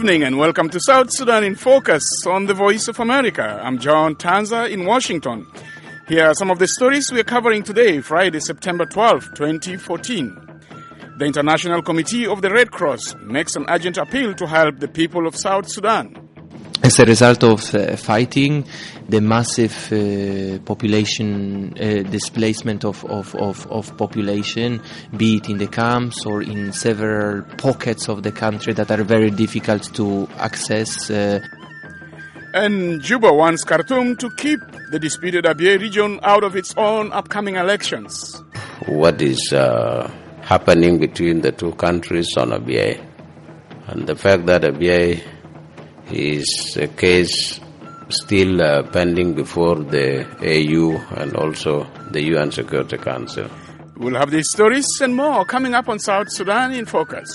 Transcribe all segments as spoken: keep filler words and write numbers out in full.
evening and welcome to South Sudan in Focus on the Voice of America. I'm John Tanza in Washington. Here are some of the stories we're covering today, Friday, September twelfth, twenty fourteen. The International Committee of the Red Cross makes an urgent appeal to help the people of South Sudan. As a result of uh, fighting, the massive uh, population uh, displacement of, of, of, of population, be it in the camps or in several pockets of the country that are very difficult to access. Uh. And Juba wants Khartoum to keep the disputed Abyei region out of its own upcoming elections. What is uh, happening between the two countries on Abyei, and the fact that Abyei is a case still uh, pending before the A U and also the U N Security Council. We'll have these stories and more coming up on South Sudan in Focus.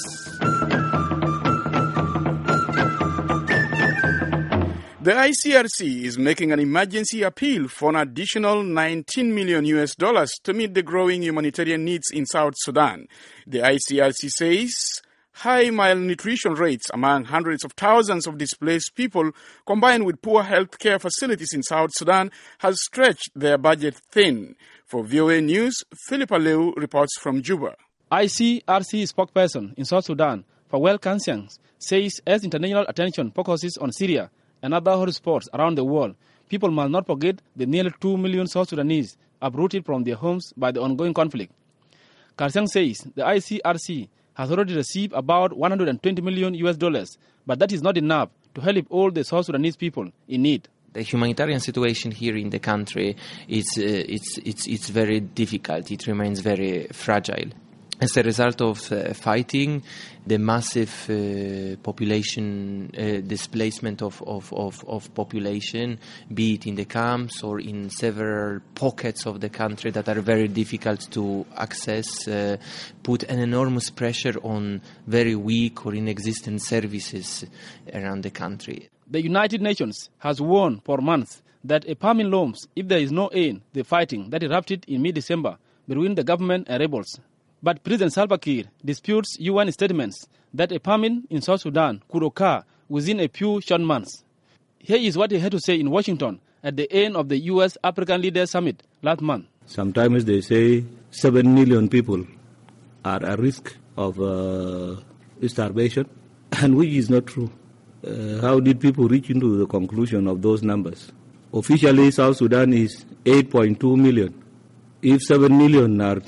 The I C R C is making an emergency appeal for an additional nineteen million U S dollars to meet the growing humanitarian needs in South Sudan. The I C R C says high malnutrition rates among hundreds of thousands of displaced people, combined with poor health care facilities in South Sudan, has stretched their budget thin. For V O A News, Philippa Leu reports from Juba. I C R C spokesperson in South Sudan, Fawel Kansiang, says as international attention focuses on Syria and other hotspots around the world, people must not forget the nearly two million South Sudanese uprooted from their homes by the ongoing conflict. Kansiang says the I C R C has already received about one hundred twenty million U S dollars, but that is not enough to help all the South Sudanese people in need. The humanitarian situation here in the country is uh, it's it's it's very difficult. It remains very fragile. As a result of uh, fighting, the massive uh, population uh, displacement of, of, of, of population, be it in the camps or in several pockets of the country that are very difficult to access, uh, put an enormous pressure on very weak or inexistent services around the country. The United Nations has warned for months that a famine looms if there is no end the fighting that erupted in mid-December between the government and rebels. But President Salva Kiir disputes U N statements that a famine in South Sudan could occur within a few short months. Here is what he had to say in Washington at the end of the U S African Leaders Summit last month. Sometimes they say seven million people are at risk of uh, starvation, and which is not true. Uh, how did people reach into the conclusion of those numbers? Officially, South Sudan is eight point two million. If seven million are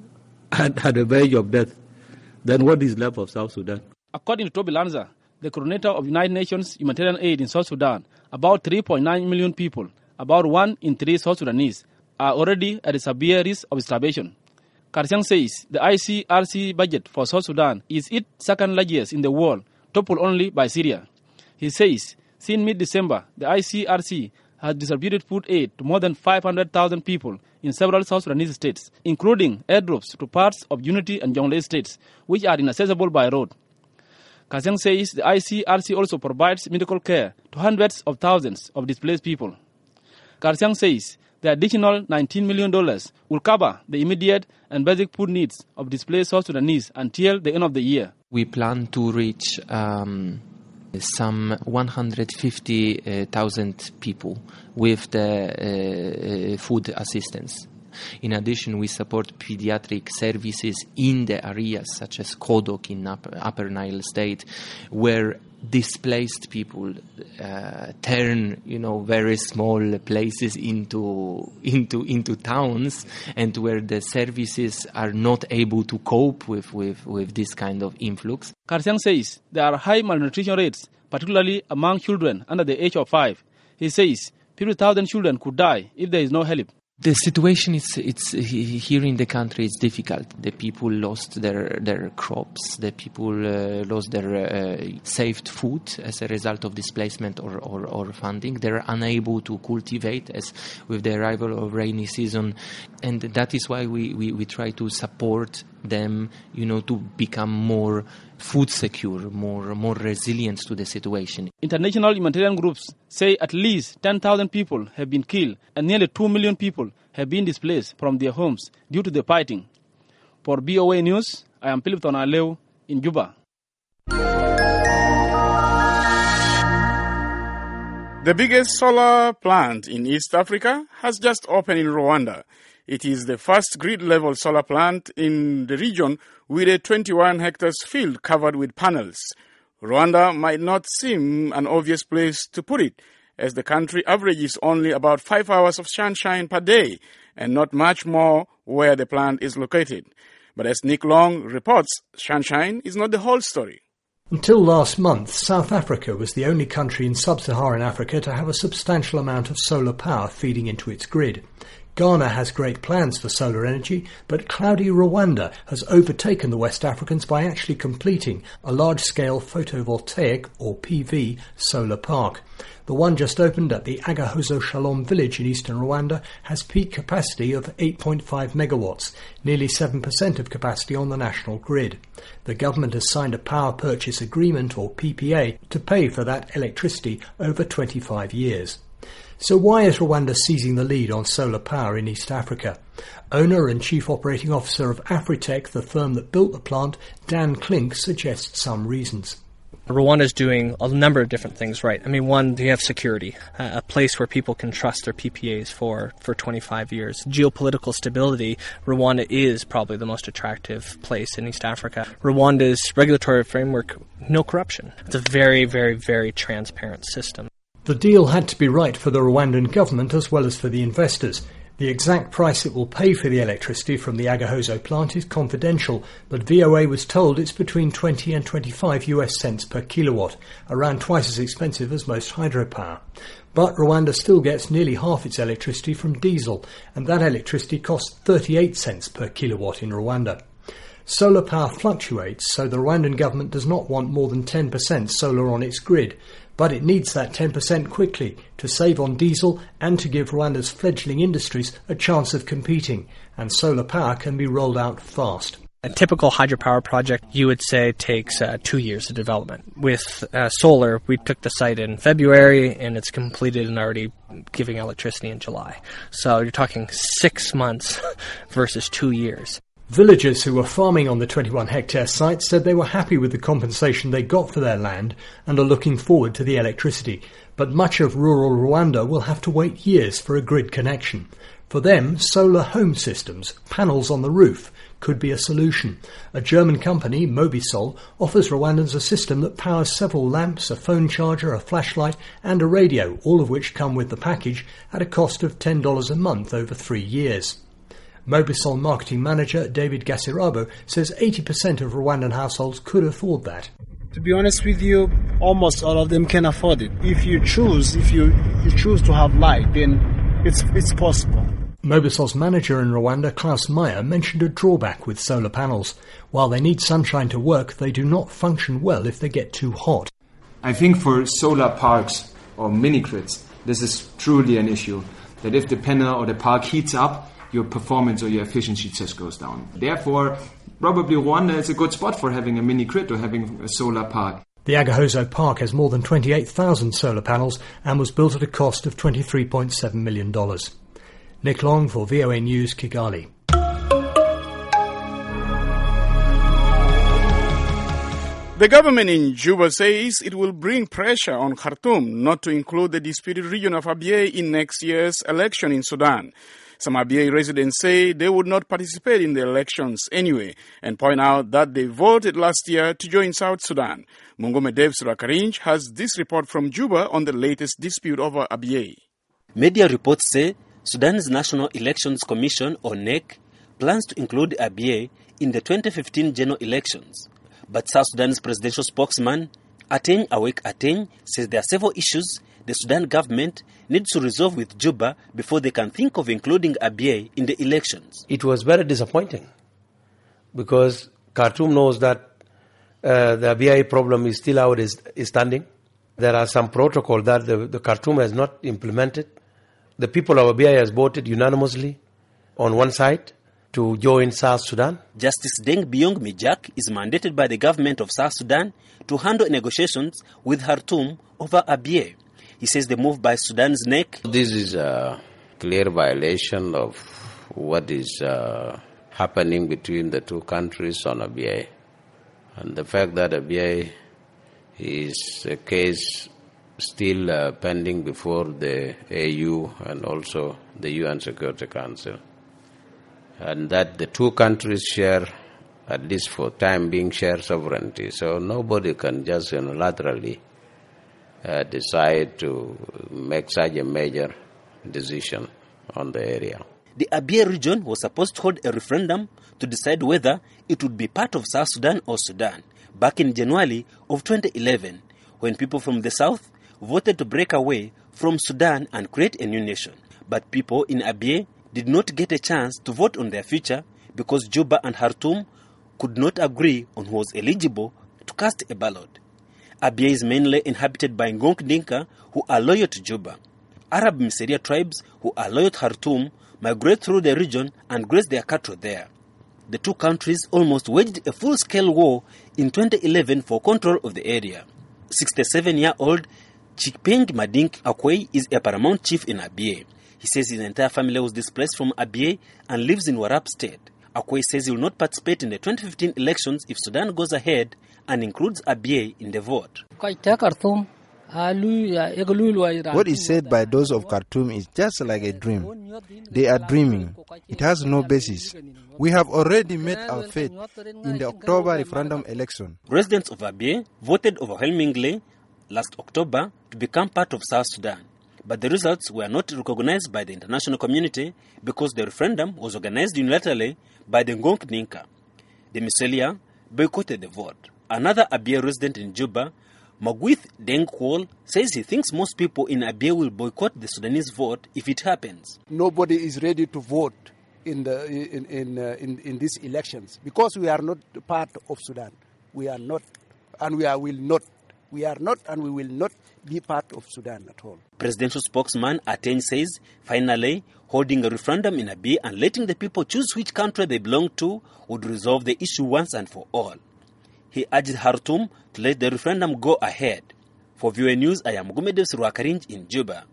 At, at the verge of death, then what is left of South Sudan? According to Toby Lanza, the coordinator of United Nations humanitarian aid in South Sudan, about three point nine million people, about one in three South Sudanese, are already at a severe risk of starvation. Kansiang says the I C R C budget for South Sudan is its second largest in the world, toppled only by Syria. He says since mid-December, the I C R C has distributed food aid to more than five hundred thousand people in several South Sudanese states, including airdrops to parts of Unity and Jonglei states, which are inaccessible by road. Kansiang says the I C R C also provides medical care to hundreds of thousands of displaced people. Kansiang says the additional nineteen million dollars will cover the immediate and basic food needs of displaced South Sudanese until the end of the year. We plan to reach Um some one hundred fifty thousand people with the uh, food assistance. In addition, we support pediatric services in the areas such as Kodok in Upper, Upper Nile State, where displaced people uh, turn, you know, very small places into into into towns, and where the services are not able to cope with with, with this kind of influx. Kansiang says there are high malnutrition rates, particularly among children under the age of five. He says fifty thousand children could die if there is no help. The situation is it's here in the country is difficult. The people lost their their crops. The people uh, lost their uh, saved food as a result of displacement or, or, or funding. They're unable to cultivate as with the arrival of rainy season, and that is why we, we, we try to support them, you know, to become more food secure, more more resilient to the situation. International humanitarian groups say at least ten thousand people have been killed and nearly two million people have been displaced from their homes due to the fighting. For V O A News, I am Philip Tonaleu in Juba. The biggest solar plant in East Africa has just opened in Rwanda. It is the first grid-level solar plant in the region with a twenty-one hectares field covered with panels. Rwanda might not seem an obvious place to put it, as the country averages only about five hours of sunshine per day and not much more where the plant is located. But as Nick Long reports, sunshine is not the whole story. Until last month, South Africa was the only country in sub-Saharan Africa to have a substantial amount of solar power feeding into its grid. Ghana has great plans for solar energy, but cloudy Rwanda has overtaken the West Africans by actually completing a large-scale photovoltaic, or P V, solar park. The one just opened at the Agahozo Shalom village in eastern Rwanda has peak capacity of eight point five megawatts, nearly seven percent of capacity on the national grid. The government has signed a power purchase agreement, or P P A, to pay for that electricity over twenty-five years. So why is Rwanda seizing the lead on solar power in East Africa? Owner and Chief Operating Officer of Afritech, the firm that built the plant, Dan Klink, suggests some reasons. Rwanda is doing a number of different things right. I mean, one, they have security, uh, a place where people can trust their P P As for, for twenty-five years. Geopolitical stability, Rwanda is probably the most attractive place in East Africa. Rwanda's regulatory framework, no corruption. It's a very, very, very transparent system. The deal had to be right for the Rwandan government as well as for the investors. The exact price it will pay for the electricity from the Agahozo plant is confidential, but V O A was told it's between twenty and twenty-five U S cents per kilowatt, around twice as expensive as most hydropower. But Rwanda still gets nearly half its electricity from diesel, and that electricity costs thirty-eight cents per kilowatt in Rwanda. Solar power fluctuates, so the Rwandan government does not want more than ten percent solar on its grid, but it needs that ten percent quickly to save on diesel and to give Rwanda's fledgling industries a chance of competing, and solar power can be rolled out fast. A typical hydropower project, you would say, takes uh, two years of development. With uh, solar, we took the site in February, and it's completed and already giving electricity in July. So you're talking six months versus two years. Villagers who were farming on the twenty-one hectare site said they were happy with the compensation they got for their land and are looking forward to the electricity. But much of rural Rwanda will have to wait years for a grid connection. For them, solar home systems, panels on the roof, could be a solution. A German company, Mobisol, offers Rwandans a system that powers several lamps, a phone charger, a flashlight and a radio, all of which come with the package at a cost of ten dollars a month over three years. Mobisol marketing manager David Gasirabo says eighty percent of Rwandan households could afford that. To be honest with you, almost all of them can afford it. If you choose, if you, you choose to have light, then it's it's possible. Mobisol's manager in Rwanda, Klaus Meyer, mentioned a drawback with solar panels. While they need sunshine to work, they do not function well if they get too hot. I think for solar parks or mini-grids, this is truly an issue. That if the panel or the park heats up, your performance or your efficiency just goes down. Therefore, probably Rwanda is a good spot for having a mini-grid or having a solar park. The Agahozo Park has more than twenty-eight thousand solar panels and was built at a cost of twenty-three point seven million dollars. Nick Long for V O A News, Kigali. The government in Juba says it will bring pressure on Khartoum not to include the disputed region of Abyei in next year's election in Sudan. Some Abyei residents say they would not participate in the elections anyway and point out that they voted last year to join South Sudan. Mungome Dev Surakarinj has this report from Juba on the latest dispute over Abyei. Media reports say Sudan's National Elections Commission, or N E C, plans to include Abyei in the twenty fifteen general elections. But South Sudan's presidential spokesman, Ateng Awek Ateng, says there are several issues the Sudan government needs to resolve with Juba before they can think of including Abyei in the elections. It was very disappointing because Khartoum knows that uh, the Abyei problem is still out is, is standing. There are some protocol that the, the Khartoum has not implemented. The people of Abyei has voted unanimously on one side to join South Sudan. Justice Deng Byong Mijak is mandated by the government of South Sudan to handle negotiations with Khartoum over Abyei. He says the move by Sudan's N E C... This is a clear violation of what is uh, happening between the two countries on Abyei. And the fact that Abyei is a case still uh, pending before the A U and also the U N Security Council. And that the two countries share, at least for time being, share sovereignty. So nobody can just unilaterally uh, decide to make such a major decision on the area. The Abyei region was supposed to hold a referendum to decide whether it would be part of South Sudan or Sudan back in January of twenty eleven, when people from the south voted to break away from Sudan and create a new nation. But people in Abyei did not get a chance to vote on their future because Juba and Khartoum could not agree on who was eligible to cast a ballot. Abyei is mainly inhabited by Ngok Dinka, who are loyal to Juba. Arab Miseria tribes, who are loyal to Khartoum, migrate through the region and graze their cattle there. The two countries almost waged a full-scale war in twenty eleven for control of the area. sixty-seven-year-old Chikpeng Madink Akwei is a paramount chief in Abyei. He says his entire family was displaced from Abyei and lives in Warrap state. Akwei says he will not participate in the twenty fifteen elections if Sudan goes ahead and includes Abyei in the vote. What is said by those of Khartoum is just like a dream. They are dreaming. It has no basis. We have already met our fate in the October referendum election. Residents of Abyei voted overwhelmingly last October to become part of South Sudan. But the results were not recognized by the international community because the referendum was organized unilaterally by the Ngok Dinka. The Miseria boycotted the vote. Another Abyei resident in Juba, Magwith Deng Kwol, says he thinks most people in Abyei will boycott the Sudanese vote if it happens. Nobody is ready to vote in the in in, uh, in in these elections because we are not part of Sudan. We are not, and we are will not. We are not, and we will not be part of Sudan at all. Presidential spokesman Ateng says, finally, holding a referendum in Abyei and letting the people choose which country they belong to would resolve the issue once and for all. He urged Khartoum to let the referendum go ahead. For V O A News, I am Gumedev Surwakarinj in Juba.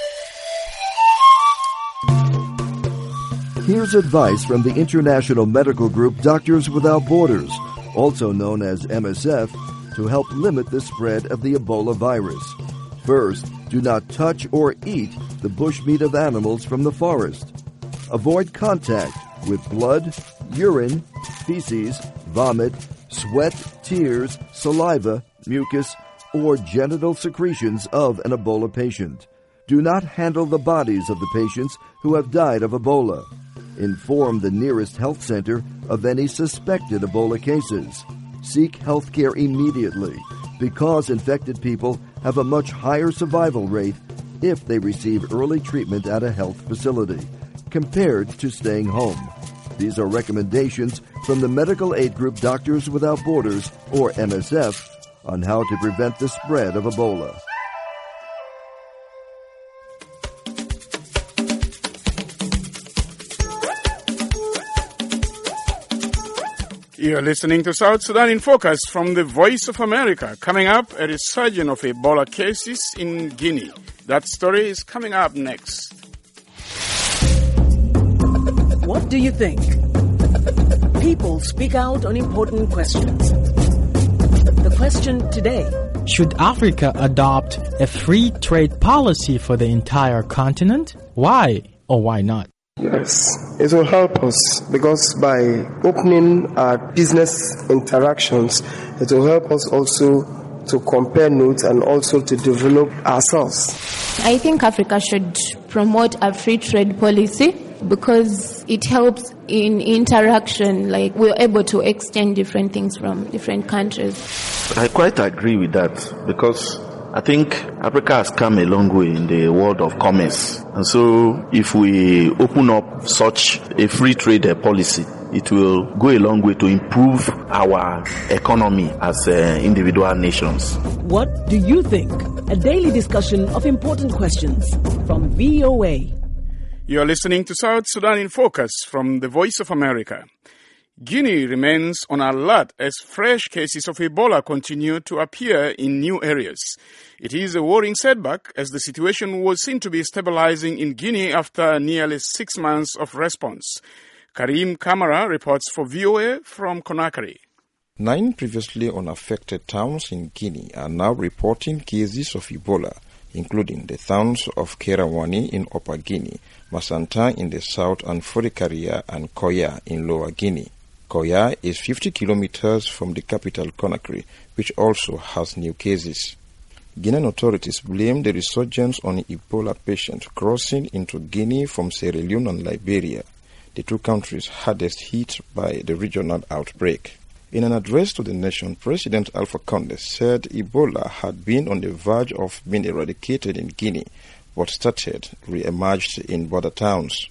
Here's advice from the international medical group Doctors Without Borders, also known as M S F, to help limit the spread of the Ebola virus. First, do not touch or eat the bushmeat of animals from the forest. Avoid contact with blood, urine, feces, vomit, sweat, tears, saliva, mucus, or genital secretions of an Ebola patient. Do not handle the bodies of the patients who have died of Ebola. Inform the nearest health center of any suspected Ebola cases. Seek health care immediately because infected people have a much higher survival rate if they receive early treatment at a health facility compared to staying home. These are recommendations from the medical aid group Doctors Without Borders, or M S F, on how to prevent the spread of Ebola. You're listening to South Sudan in Focus from the Voice of America. Coming up, a resurgence of Ebola cases in Guinea. That story is coming up next. What do you think? People speak out on important questions. The question today: should Africa adopt a free trade policy for the entire continent? Why or why not? Yes, it will help us because by opening our business interactions, it will help us also to compare notes and also to develop ourselves. I think Africa should promote a free trade policy because it helps in interaction, like we're able to exchange different things from different countries. I quite agree with that because I think Africa has come a long way in the world of commerce. And so if we open up such a free trade policy, it will go a long way to improve our economy as uh, individual nations. What do you think? A daily discussion of important questions from V O A. You're listening to South Sudan in Focus from the Voice of America. Guinea remains on alert as fresh cases of Ebola continue to appear in new areas. It is a worrying setback as the situation was seen to be stabilizing in Guinea after nearly six months of response. Karim Kamara reports for V O A from Conakry. Nine previously unaffected towns in Guinea are now reporting cases of Ebola, including the towns of Kerawani in Upper Guinea, Masanta in the south, and Forikaria and Koya in Lower Guinea. Koya is fifty kilometers from the capital Conakry, which also has new cases. Guinean authorities blame the resurgence on Ebola patients crossing into Guinea from Sierra Leone and Liberia, the two countries hardest hit by the regional outbreak. In an address to the nation, President Alpha Condé said Ebola had been on the verge of being eradicated in Guinea, but started re-emerged in border towns.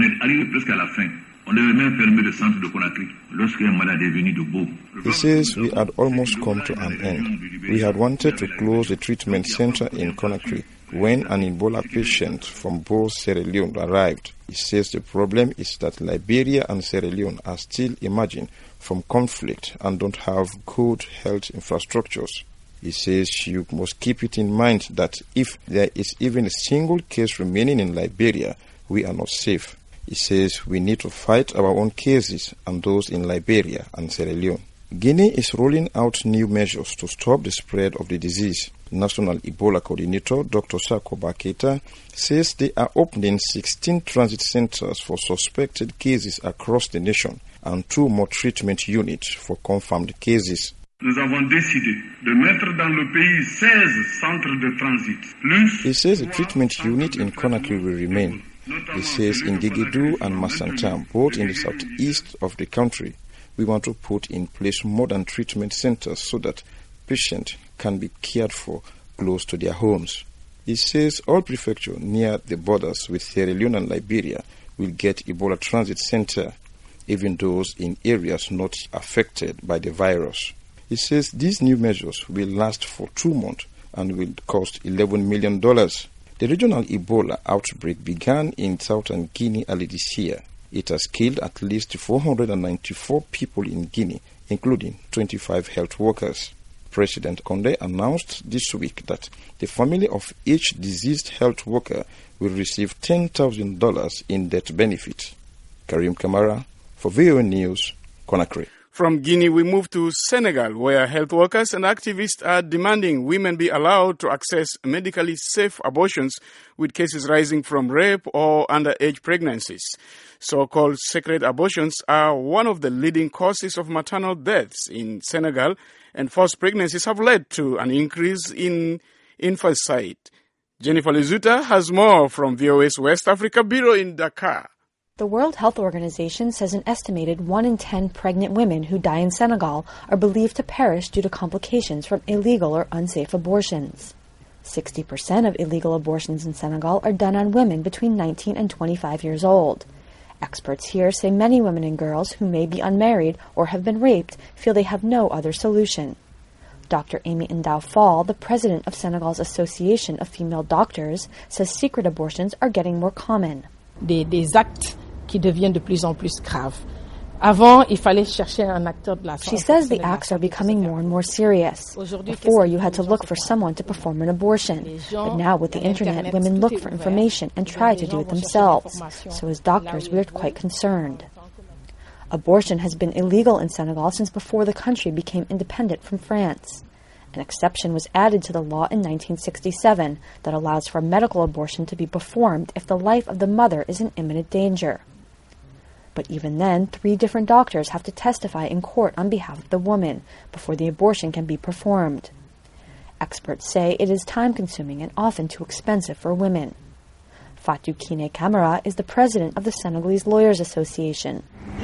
He says we had almost come to an end. We had wanted to close the treatment center in Conakry when an Ebola patient from both Sierra Leone arrived. He says the problem is that Liberia and Sierra Leone are still emerging from conflict and don't have good health infrastructures. He says you must keep it in mind that if there is even a single case remaining in Liberia, we are not safe. He says we need to fight our own cases and those in Liberia and Sierra Leone. Guinea is rolling out new measures to stop the spread of the disease. National Ebola Coordinator Doctor Sako Baketa says they are opening sixteen transit centers for suspected cases across the nation and two more treatment units for confirmed cases. Nous avons décidé de mettre dans le pays seize centres de transit. Plus He says the treatment unit in Conakry will remain. He says in Guéguédou and Massanta, both in the southeast of the country, we want to put in place modern treatment centers so that patients can be cared for close to their homes. He says all prefectures near the borders with Sierra Leone and Liberia will get Ebola transit center, even those in areas not affected by the virus. He says these new measures will last for two months and will cost eleven million dollars. The regional Ebola outbreak began in southern Guinea early this year. It has killed at least four hundred ninety-four people in Guinea, including twenty-five health workers. President Condé announced this week that the family of each deceased health worker will receive ten thousand dollars in death benefit. Karim Kamara for V O A News, Conakry. From Guinea, we move to Senegal, where health workers and activists are demanding women be allowed to access medically safe abortions, with cases rising from rape or underage pregnancies. So-called sacred abortions are one of the leading causes of maternal deaths in Senegal, and forced pregnancies have led to an increase in infanticide. Jennifer Lizuta has more from V O A's West Africa Bureau in Dakar. The World Health Organization says an estimated one in ten pregnant women who die in Senegal are believed to perish due to complications from illegal or unsafe abortions. sixty percent of illegal abortions in Senegal are done on women between nineteen and twenty-five years old. Experts here say many women and girls who may be unmarried or have been raped feel they have no other solution. Doctor Amy Ndao Fall, the president of Senegal's Association of Female Doctors, says secret abortions are getting more common. Des, des actes qui deviennent de plus en plus graves. Avant, il fallait chercher un acteur de la santé. She says the acts are becoming more and more serious. Before, you had to look for someone to perform an abortion. But now, with the internet, women look for information and try to do it themselves. So as doctors, we are quite concerned. Abortion has been illegal in Senegal since before the country became independent from France. An exception was added to the law in nineteen sixty-seven that allows for medical abortion to be performed if the life of the mother is in imminent danger. But even then, three different doctors have to testify in court on behalf of the woman before the abortion can be performed. Experts say it is time-consuming and often too expensive for women. Fatou Kine Camara is the president of the Senegalese Lawyers Association.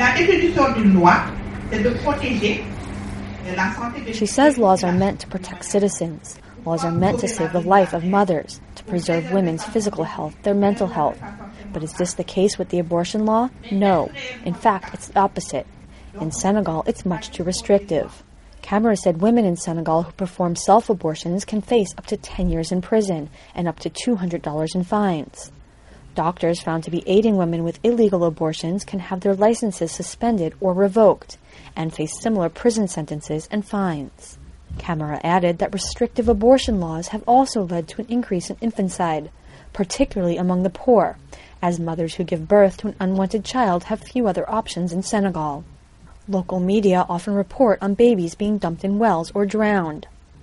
She says laws are meant to protect citizens. Laws are meant to save the life of mothers, to preserve women's physical health, their mental health. But is this the case with the abortion law? No. In fact, it's the opposite. In Senegal, it's much too restrictive. Camara said women in Senegal who perform self-abortions can face up to ten years in prison and up to two hundred dollars in fines. Doctors found to be aiding women with illegal abortions can have their licenses suspended or revoked and face similar prison sentences and fines. Camara added that restrictive abortion laws have also led to an increase in infanticide, particularly among the poor, as mothers who give birth to an unwanted child have few other options in Senegal. Local media often report on babies being dumped in wells or drowned.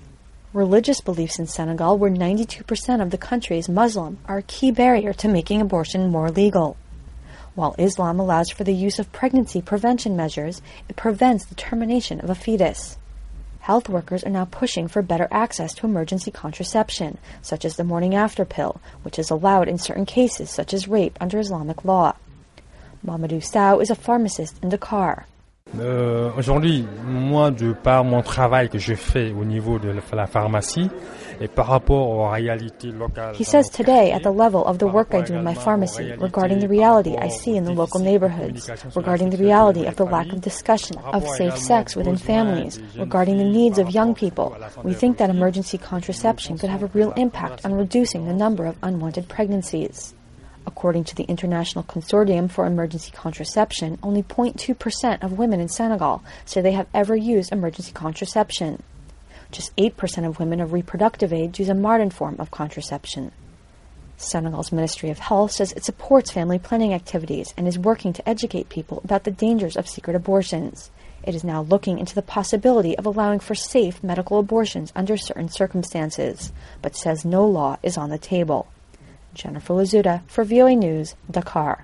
Religious beliefs in Senegal, where ninety-two percent of the country is Muslim, are a key barrier to making abortion more legal. While Islam allows for the use of pregnancy prevention measures, it prevents the termination of a fetus. Health workers are now pushing for better access to emergency contraception, such as the morning-after pill, which is allowed in certain cases, such as rape, under Islamic law. Mamadou Sow is a pharmacist in Dakar. Euh, aujourd'hui, moi, de par mon travail que je fais au niveau de la pharmacie, et par rapport aux réalités locales. He says today, at the level of the work I do in my pharmacy, regarding the reality I see in the local neighborhoods, regarding the reality of the lack of discussion of safe sex within families, regarding the needs of young people, we think that emergency contraception could have a real impact on reducing the number of unwanted pregnancies. According to the International Consortium for Emergency Contraception, only zero point two percent of women in Senegal say they have ever used emergency contraception. Just eight percent of women of reproductive age use a modern form of contraception. Senegal's Ministry of Health says it supports family planning activities and is working to educate people about the dangers of secret abortions. It is now looking into the possibility of allowing for safe medical abortions under certain circumstances, but says no law is on the table. Jennifer Lazuda for V O A News, Dakar.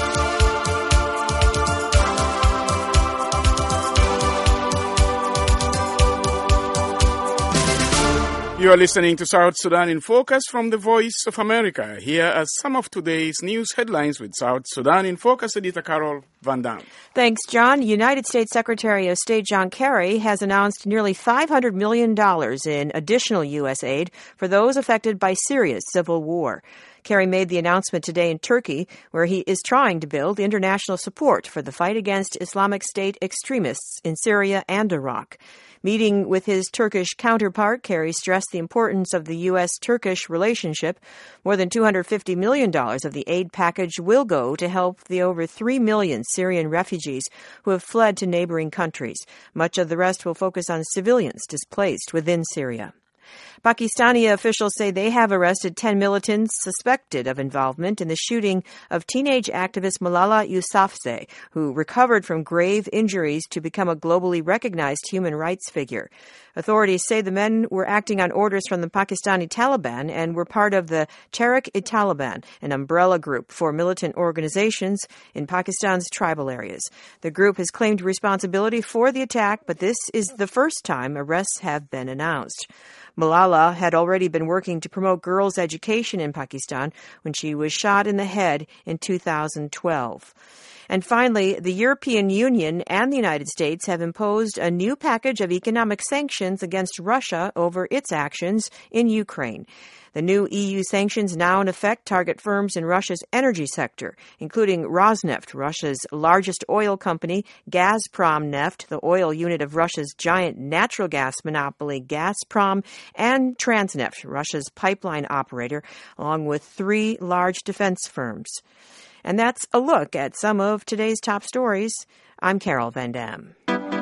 You are listening to South Sudan in Focus from the Voice of America. Here are some of today's news headlines with South Sudan in Focus editor Carol Van Dam. Thanks, John. United States Secretary of State John Kerry has announced nearly five hundred million dollars in additional U S aid for those affected by Syria's civil war. Kerry made the announcement today in Turkey, where he is trying to build international support for the fight against Islamic State extremists in Syria and Iraq. Meeting with his Turkish counterpart, Kerry stressed the importance of the U S Turkish relationship. More than two hundred fifty million dollars of the aid package will go to help the over three million Syrian refugees who have fled to neighboring countries. Much of the rest will focus on civilians displaced within Syria. Pakistani officials say they have arrested ten militants suspected of involvement in the shooting of teenage activist Malala Yousafzai, who recovered from grave injuries to become a globally recognized human rights figure. Authorities say the men were acting on orders from the Pakistani Taliban and were part of the Tehrik-e-Taliban, an umbrella group for militant organizations in Pakistan's tribal areas. The group has claimed responsibility for the attack, but this is the first time arrests have been announced. Malala had already been working to promote girls' education in Pakistan when she was shot in the head in two thousand twelve. And finally, the European Union and the United States have imposed a new package of economic sanctions against Russia over its actions in Ukraine. The new E U sanctions now in effect target firms in Russia's energy sector, including Rosneft, Russia's largest oil company, Gazprom Neft, the oil unit of Russia's giant natural gas monopoly Gazprom, and Transneft, Russia's pipeline operator, along with three large defense firms. And that's a look at some of today's top stories. I'm Carol Van Dam.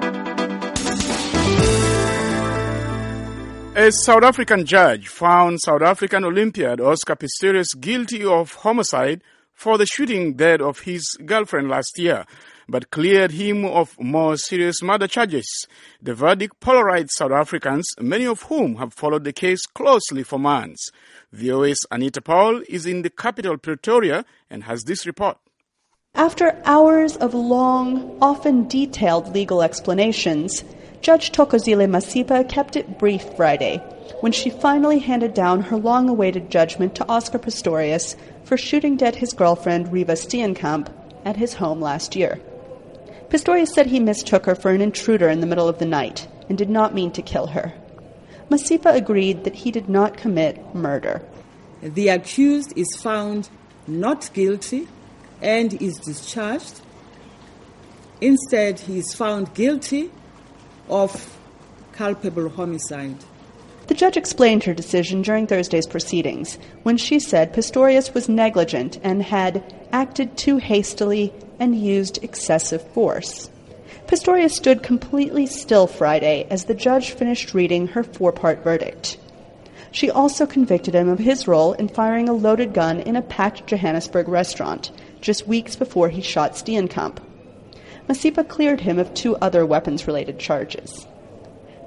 A South African judge found South African Olympiad Oscar Pistorius guilty of homicide for the shooting death of his girlfriend last year, but cleared him of more serious murder charges. The verdict polarized South Africans, many of whom have followed the case closely for months. V O A's Anita Paul is in the capital, Pretoria, and has this report. After hours of long, often detailed legal explanations, Judge Thokozile Masipa kept it brief Friday when she finally handed down her long-awaited judgment to Oscar Pistorius for shooting dead his girlfriend Reeva Steenkamp at his home last year. Pistorius said he mistook her for an intruder in the middle of the night and did not mean to kill her. Masipa agreed that he did not commit murder. The accused is found not guilty and is discharged. Instead, he is found guilty of culpable homicide. The judge explained her decision during Thursday's proceedings when she said Pistorius was negligent and had acted too hastily and used excessive force. Pistorius stood completely still Friday as the judge finished reading her four-part verdict. She also convicted him of his role in firing a loaded gun in a packed Johannesburg restaurant just weeks before he shot Steenkamp. Masipa cleared him of two other weapons-related charges.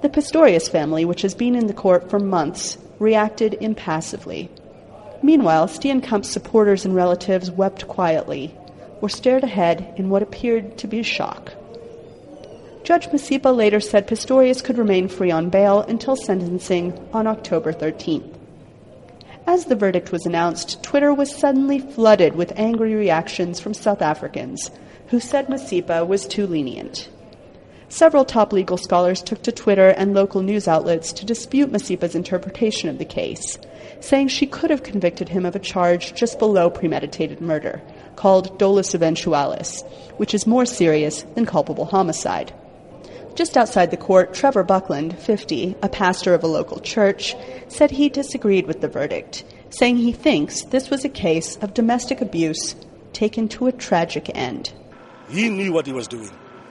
The Pistorius family, which has been in the court for months, reacted impassively. Meanwhile, Steenkamp's supporters and relatives wept quietly, or stared ahead in what appeared to be shock. Judge Masipa later said Pistorius could remain free on bail until sentencing on October thirteenth. As the verdict was announced, Twitter was suddenly flooded with angry reactions from South Africans, who said Masipa was too lenient. Several top legal scholars took to Twitter and local news outlets to dispute Masipa's interpretation of the case, saying she could have convicted him of a charge just below premeditated murder, called dolus eventualis, which is more serious than culpable homicide. Just outside the court, Trevor Buckland, fifty, a pastor of a local church, said he disagreed with the verdict, saying he thinks this was a case of domestic abuse taken to a tragic end. He knew what he was doing.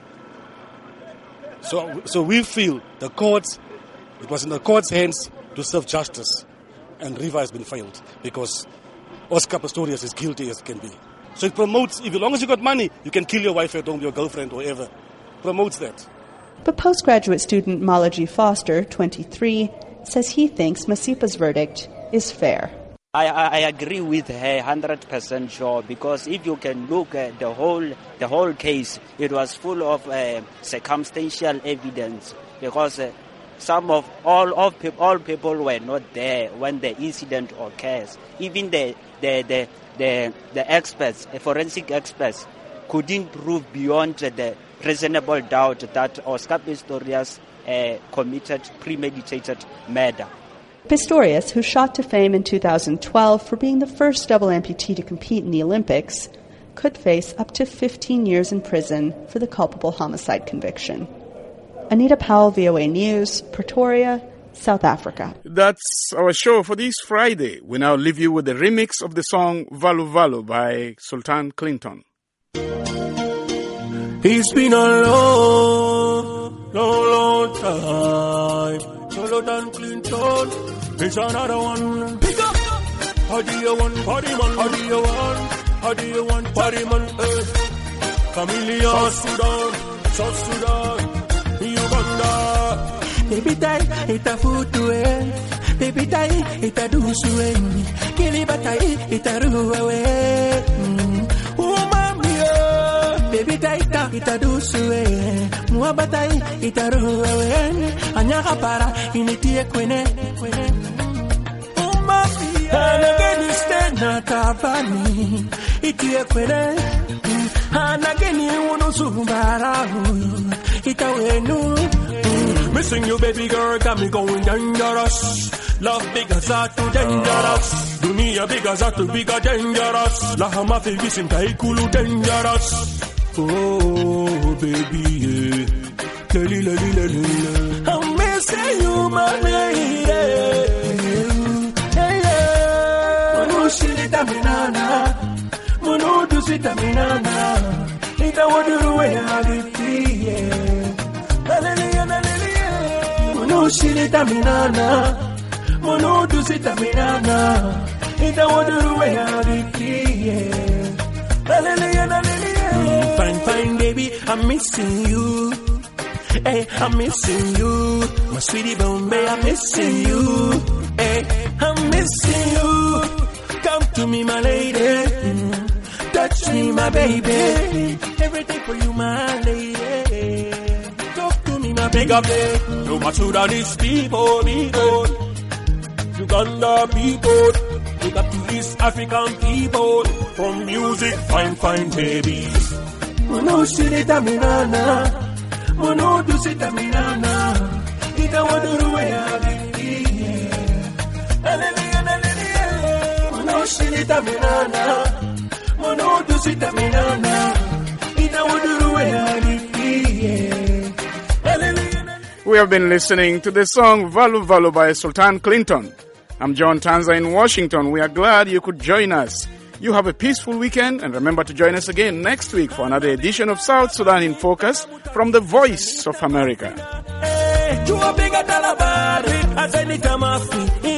So, so we feel the courts, it was in the court's hands to serve justice, and Riva has been failed because Oscar Pistorius is guilty as can be. So it promotes, if as long as you got money, you can kill your wife at home, your girlfriend, or whatever. Promotes that. But postgraduate student Malaji Foster, twenty-three, says he thinks Masipa's verdict is fair. I, I agree with her one hundred percent sure, because if you can look at the whole the whole case, it was full of uh, circumstantial evidence, because uh, some of all of pe- all people were not there when the incident occurs. Even the the the the, the experts, the forensic experts, couldn't prove beyond the reasonable doubt that Oscar Pistorius uh, committed premeditated murder. Pistorius, who shot to fame in two thousand twelve for being the first double amputee to compete in the Olympics, could face up to fifteen years in prison for the culpable homicide conviction. Anita Powell, V O A News, Pretoria, South Africa. That's our show for this Friday. We now leave you with the remix of the song Valu Valu by Sultan Clinton. It's been a long, long, long time. Sultan Clinton, it's another one. Pick up. How do you want party man? How do you want? How do you want party man? Eh. Camellia, South Sudan, South Sudan, Uganda. Baby tai, ita futuwe. Baby tai, ita dusuwe. Kili batai, ita ruwe. Baby taita itadusuwe muabatai itaruwe anyaka para initie kwene umami anageni stena tabani itie kwene anageni unusumbara itawenu missing you baby girl got me going dangerous. Love big as that too dangerous. Dunia big as that too big a dangerous. La hama fi visim taikulu dangerous. Oh, baby, yeah. Lili, lili, lili, I'm missing you, my lady. Hey, yeah. Munu shilita minana. Munu dusita minana. Ita waduruwe hagiti, yeah. Hallelujah, hallelujah. Munu shilita minana. Munu dusita minana. Ita waduruwe hagiti, yeah. Hallelujah, hallelujah. Fine, fine, baby, I'm missing you. Hey, I'm missing you. My sweetie Bombay, I'm missing you. Hey, I'm missing you. Come to me, my lady. Mm. Touch me, my baby. Everything for you, my lady. Talk to me, my big up day. No more Sudanese people, people. Uganda people. Look up to East African people. From music, fine, fine, babies. Mono shirita minana. Mono dusita minana. Ita waduruwe hagiti. Hallelujah, hallelujah. Mono shirita minana. Mono dusita minana. Ita waduruwe hagiti. Hallelujah. We have been listening to the song Valu Valu by Sultan Clinton. I'm John Tanza in Washington. We are glad you could join us. You have a peaceful weekend, and remember to join us again next week for another edition of South Sudan in Focus from the Voice of America.